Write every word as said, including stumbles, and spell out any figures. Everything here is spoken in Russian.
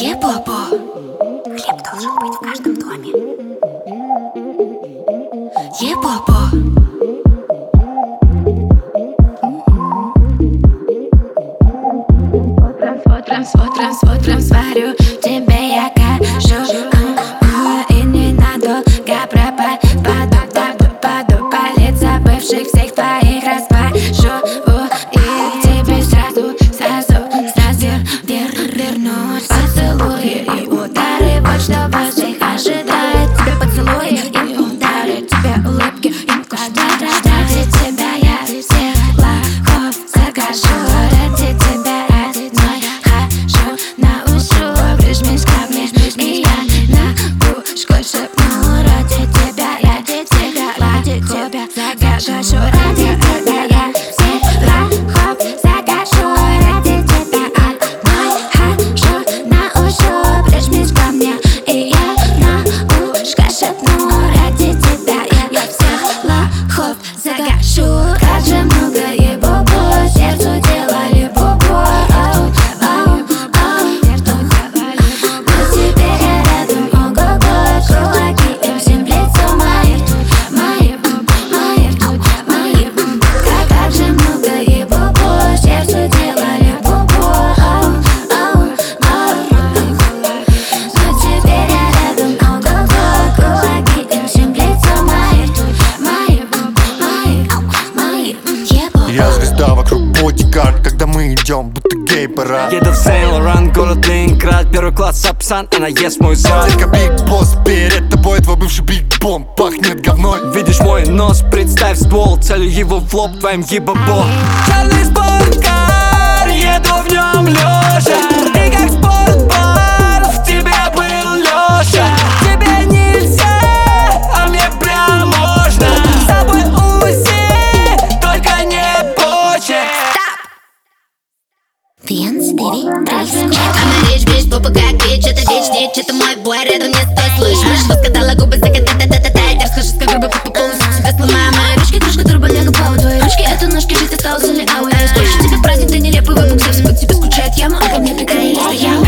Е-попо. Хлеб должен быть в каждом доме. Е-попо. Утром, утром, утром сварю тебе я кашу, и не надолго пропаду, паду, палец забывших всех твоих распашу, и к тебе сразу, сразу, сразу вернусь. Поцелуи и удары, вот что вас всех ожидает. Тебя поцелуи и удары, тебя улыбки и кошмары. Ради тебя я всех лохов закажу, ради тебя одной хожу, научу. Прижмись ко мне, и я на ушко шепну. Ради тебя я всех, ради тебя закажу, ради тебя я всех лохов закажу, ради тебя одной хожу, научу. Прижмись ко мне, и я на ушко шепну. Ради тебя я всех лохов закажу. Как же много ебобо, сердцу делали бобо. Но теперь я рядом, ого-го. Кулаки им всем в лицо мои, мои, мои, мои. Как же много ебобо, сердцу делали бобо. Но теперь я рядом, ого-го. Кулаки им всем в лицо мои, мои, мои, мои. Я звезда вокруг бодигард, когда мы идем, будто гей-парад. Еду в Сен-Лоран, город Ленинград. Первый класс Сапсан, она ест мой зад. Только Биг Босс, перед тобой твой бывший Биг Бом пахнет говной. Видишь мой нос, представь ствол, целю его в лоб твоим ебобо. Черный спорткар, еду в нем лежа. Ты как спортбар, в тебе был Леша. Тебе нельзя, а мне прям можно. С собой УЗИ, только не почек. Венс, Дэви, Трейс. Она речь, бич, попа как бич. Это дичь, дичь, это мой бой, рядом не стой, слышишь? Что сказала губы, заката-та-та-та-та. Я расскажу, как грубо по полностью себя сломаю. Мои ручки, кружка, турболяга, пау. Твои ручки, это ножки, жизнь осталась или ау. Я испорчу тебе праздник, ты нелепый выпук. Все под тебя скучает яма, а ко мне прикрылись, я